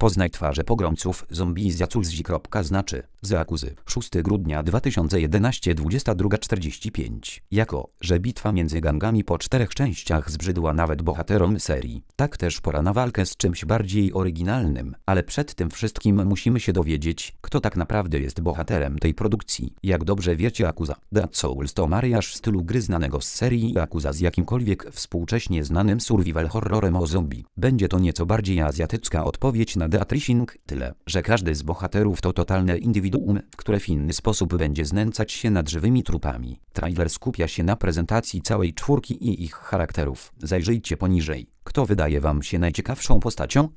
Poznaj twarze pogromców zombie z Yakuzy. Znaczy, z Yakuzy. 6 grudnia 2011 22:45. Jako, że bitwa między gangami po 4 częściach zbrzydła nawet bohaterom serii, tak też pora na walkę z czymś bardziej oryginalnym. Ale przed tym wszystkim musimy się dowiedzieć, kto tak naprawdę jest bohaterem tej produkcji. Jak dobrze wiecie, Yakuza Dead Souls to mariaż stylu gry znanego z serii Yakuza z jakimkolwiek współcześnie znanym survival horrorem o zombie. Będzie to nieco bardziej azjatycka odpowiedź na Death Rising, tyle, że każdy z bohaterów to totalne indywiduum, które w inny sposób będzie znęcać się nad żywymi trupami. Trailer skupia się na prezentacji całej czwórki i ich charakterów. Zajrzyjcie poniżej. Kto wydaje wam się najciekawszą postacią?